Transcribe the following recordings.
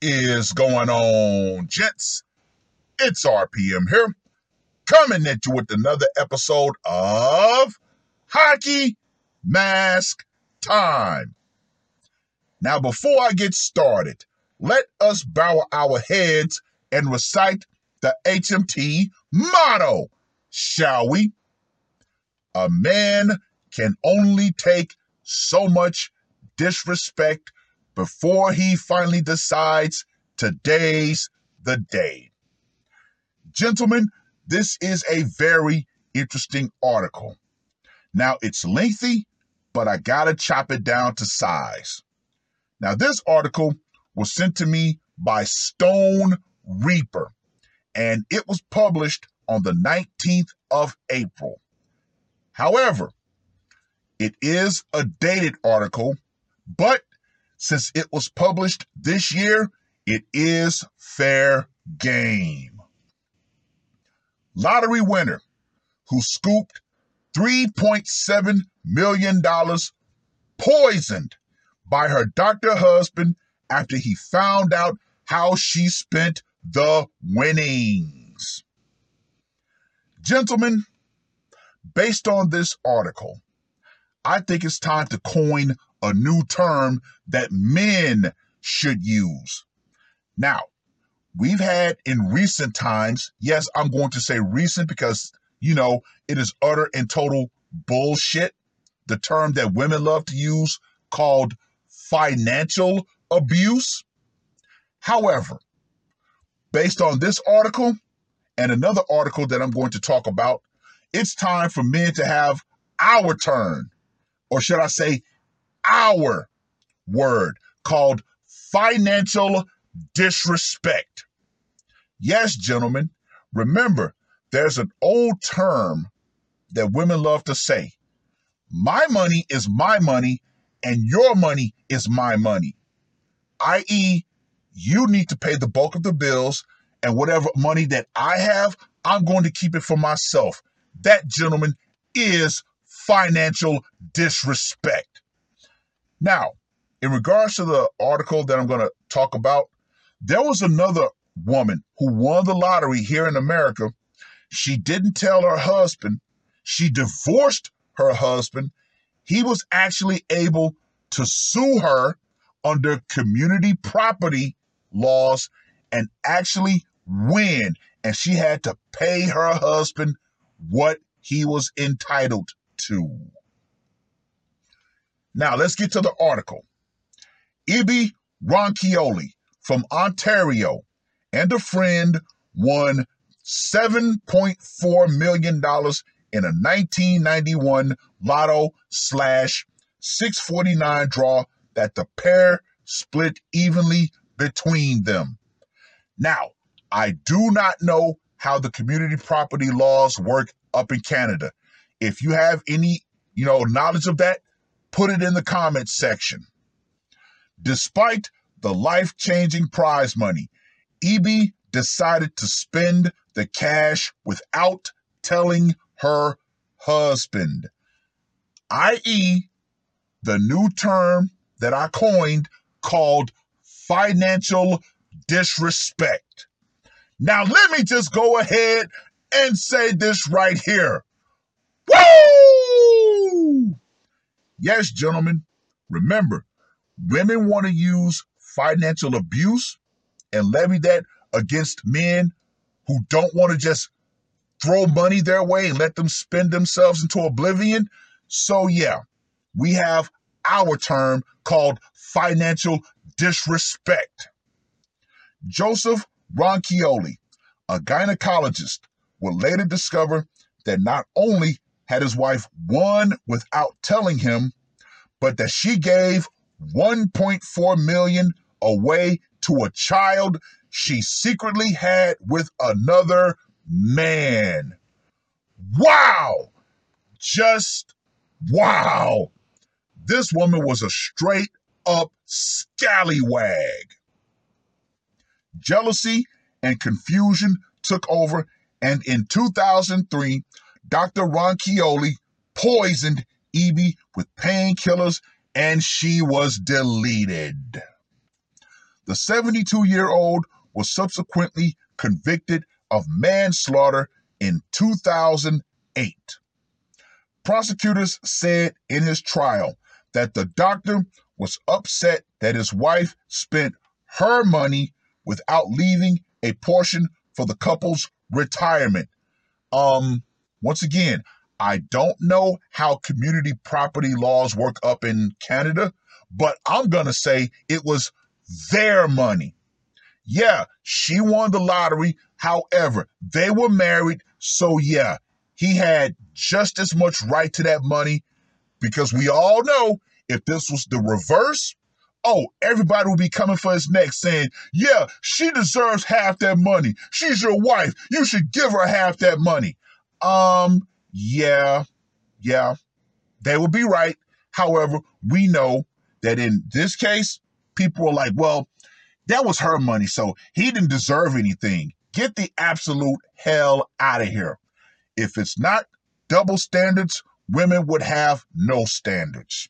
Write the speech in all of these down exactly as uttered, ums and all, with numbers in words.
is going on, gents? It's R P M here, coming at you with another episode of Hockey Mask Time. Now, before I get started, let us bow our heads and recite the H M T motto, shall we? A man can only take so much disrespect before he finally decides today's the day. Gentlemen, this is a very interesting article. Now, it's lengthy, but I gotta chop it down to size. Now, this article was sent to me by Stone Reaper, and it was published on the nineteenth of April. However, it is a dated article, but since it was published this year, it is fair game. Lottery winner who scooped three point seven million dollars poisoned by her doctor husband after he found out how she spent the winnings. Gentlemen, based on this article, I think it's time to coin a new term that men should use. Now, we've had in recent times, yes, I'm going to say recent because, you know, it is utter and total bullshit, the term that women love to use called financial abuse. However, based on this article and another article that I'm going to talk about, it's time for men to have our turn, or should I say our word, called financial disrespect. Yes, gentlemen, remember, there's an old term that women love to say, my money is my money and your money is my money, that is, you need to pay the bulk of the bills, and whatever money that I have, I'm going to keep it for myself. That, gentlemen, is financial disrespect. Now, in regards to the article that I'm going to talk about, there was another woman who won the lottery here in America. She didn't tell her husband. She divorced her husband. He was actually able to sue her under community property laws and actually win. And she had to pay her husband what he was entitled to. Now, let's get to the article. Ibi Ronchioli from Ontario and a friend won seven point four million dollars in a nineteen ninety-one lotto slash six forty-nine draw that the pair split evenly between them. Now, I do not know how the community property laws work up in Canada. If you have any, you know, knowledge of that, put it in the comments section. Despite the life-changing prize money, Ibi decided to spend the cash without telling her husband, that is, the new term that I coined called financial disrespect. Now, let me just go ahead and say this right here. Woo! Yes, gentlemen, remember, women want to use financial abuse and levy that against men who don't want to just throw money their way and let them spend themselves into oblivion. So yeah, we have our term called financial disrespect. Joseph Ronchioli, a gynecologist, would later discover that not only had his wife won without telling him, but that she gave one point four million dollars away to a child she secretly had with another man. Wow! Just wow! This woman was a straight up scallywag. Jealousy and confusion took over, and in two thousand three, Doctor Ronchioli poisoned Ibi with painkillers, and she was deleted. The seventy-two-year-old was subsequently convicted of manslaughter in two thousand eight. Prosecutors said in his trial that the doctor was upset that his wife spent her money without leaving a portion for the couple's retirement. Um, once again, I don't know how community property laws work up in Canada, but I'm going to say it was their money. Yeah, she won the lottery. However, they were married. So yeah, he had just as much right to that money, because we all know if this was the reverse, oh, everybody would be coming for his neck saying, yeah, she deserves half that money. She's your wife. You should give her half that money. Um, yeah, yeah, they would be right. However, we know that in this case, people are like, well, that was her money, so he didn't deserve anything. Get the absolute hell out of here. If it's not double standards, women would have no standards.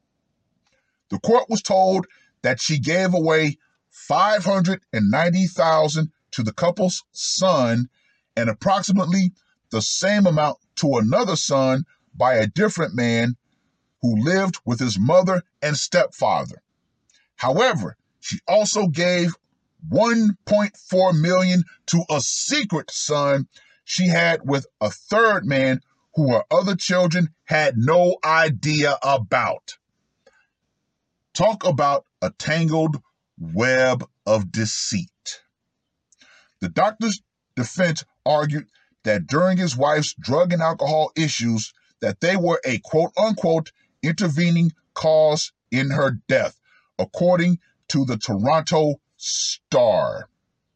The court was told that she gave away five hundred ninety thousand dollars to the couple's son and approximately the same amount to another son by a different man who lived with his mother and stepfather. However, she also gave one point four million dollars to a secret son she had with a third man who her other children had no idea about. Talk about a tangled web of deceit. The doctor's defense argued that during his wife's drug and alcohol issues, that they were a quote-unquote intervening cause in her death, according to the Toronto Star.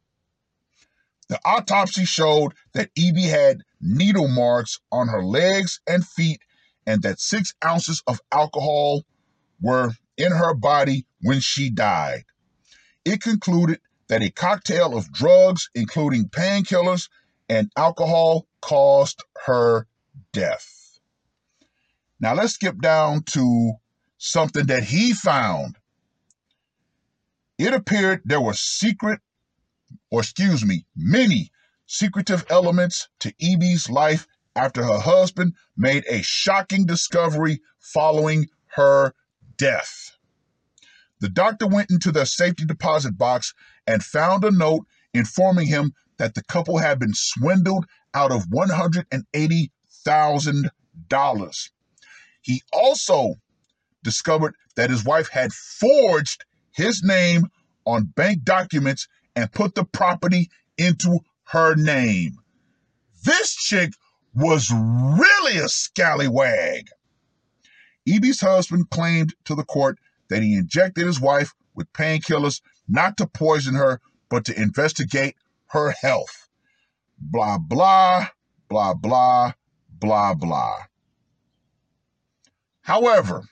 The autopsy showed that Evie had needle marks on her legs and feet, and that six ounces of alcohol were in her body when she died. It concluded that a cocktail of drugs, including painkillers and alcohol, caused her death. Now let's skip down to something that he found. It appeared there were secret, or excuse me, many secretive elements to Evie's life after her husband made a shocking discovery following her death. The doctor went into their safety deposit box and found a note informing him that the couple had been swindled out of one hundred eighty thousand dollars. He also discovered that his wife had forged his name on bank documents and put the property into her name. This chick was really a scallywag. Evie's husband claimed to the court that he injected his wife with painkillers not to poison her, but to investigate her health. Blah, blah, blah, blah, blah, blah. However,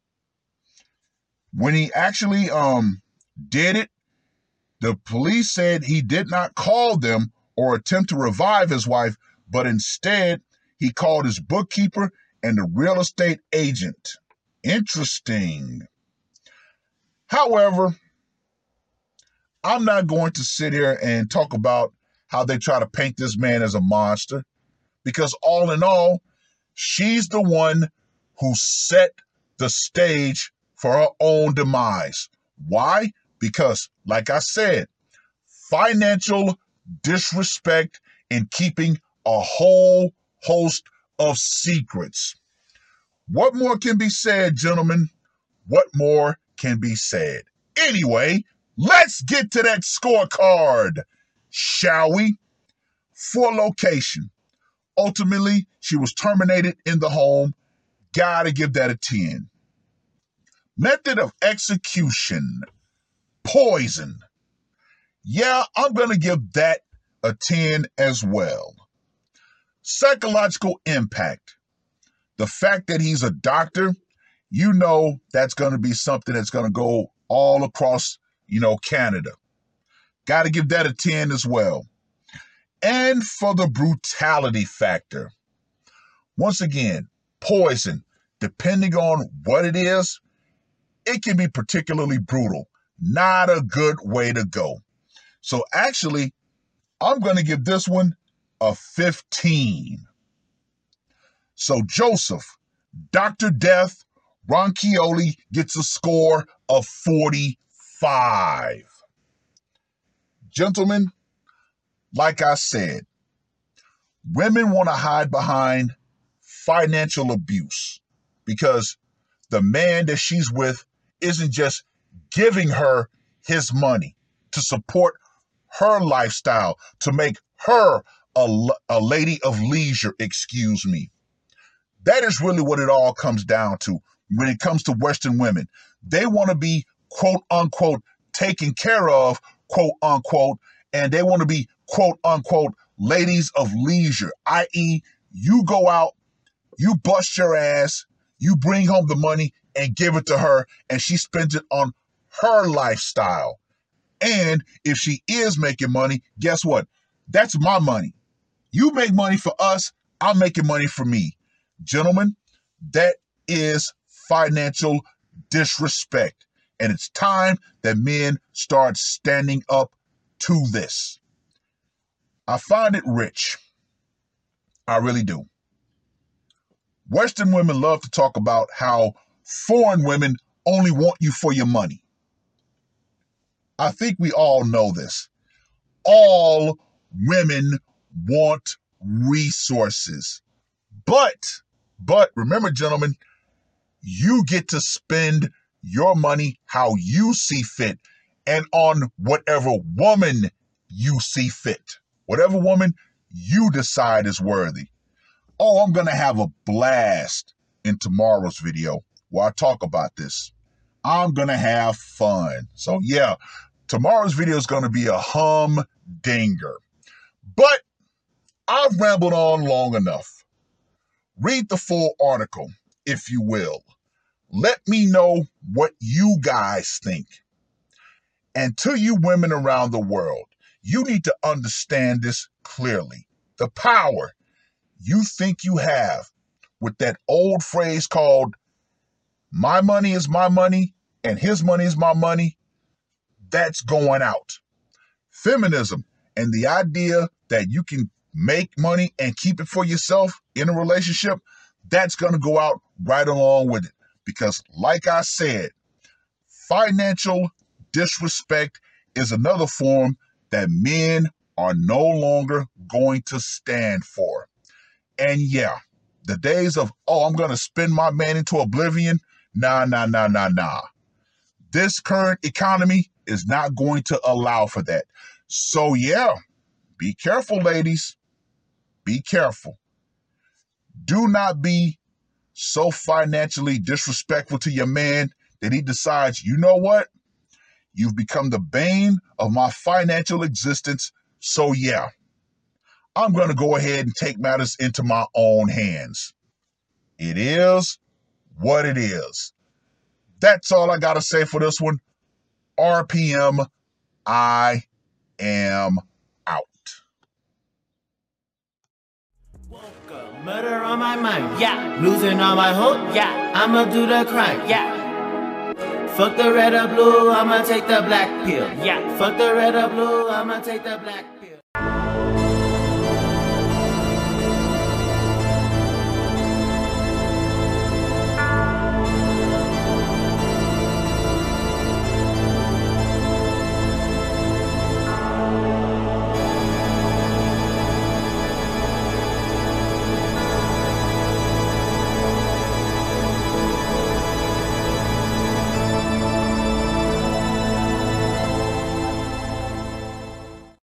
when he actually um did it, the police said he did not call them or attempt to revive his wife, but instead he called his bookkeeper and the real estate agent. Interesting. However, I'm not going to sit here and talk about how they try to paint this man as a monster, because all in all, she's the one who set the stage for her own demise. Why? Because, like I said, financial disrespect in keeping a whole host of secrets. What more can be said, gentlemen? What more can be said? Anyway, let's get to that scorecard, shall we? For location. Ultimately, she was terminated in the home. Gotta give that a ten. Method of execution. Poison. Yeah, I'm going to give that a ten as well. Psychological impact. The fact that he's a doctor, you know that's going to be something that's going to go all across, you know, Canada. Got to give that a ten as well. And for the brutality factor. Once again, poison, depending on what it is, it can be particularly brutal. Not a good way to go. So actually, I'm going to give this one a fifteen. So Joseph, Doctor Death, Ronchioli gets a score of forty-five. Gentlemen, like I said, women want to hide behind financial abuse because the man that she's with isn't just giving her his money to support her lifestyle, to make her a, a lady of leisure, excuse me. That is really what it all comes down to when it comes to Western women. They want to be, quote unquote, taken care of, quote unquote, and they want to be, quote unquote, ladies of leisure, that is, you go out, you bust your ass, you bring home the money and give it to her, and she spends it on her lifestyle. And if she is making money, guess what? That's my money. You make money for us, I'm making money for me. Gentlemen, that is financial disrespect. And it's time that men start standing up to this. I find it rich. I really do. Western women love to talk about how foreign women only want you for your money. I think we all know this. All women want resources. But, but remember, gentlemen, you get to spend your money how you see fit and on whatever woman you see fit. Whatever woman you decide is worthy. Oh, I'm going to have a blast in tomorrow's video where I talk about this. I'm going to have fun. So yeah, tomorrow's video is going to be a humdinger. But I've rambled on long enough. Read the full article, if you will. Let me know what you guys think. And to you women around the world, you need to understand this clearly. The power you think you have with that old phrase called, my money is my money and his money is my money, that's going out. Feminism and the idea that you can make money and keep it for yourself in a relationship, that's going to go out right along with it. Because like I said, financial disrespect is another form that men are no longer going to stand for. And yeah, the days of, oh, I'm going to spin my man into oblivion, nah, nah, nah, nah, nah. This current economy is not going to allow for that. So yeah, be careful, ladies. Be careful. Do not be so financially disrespectful to your man that he decides, you know what? You've become the bane of my financial existence. So yeah, I'm going to go ahead and take matters into my own hands. It is what it is. That's all I got to say for this one. R P M, I am out. Woke up, murder on my mind, yeah. Losing all my hope, yeah. I'ma do the crime, yeah. Fuck the red or blue, I'ma take the black pill, yeah. Fuck the red or blue, I'ma take the black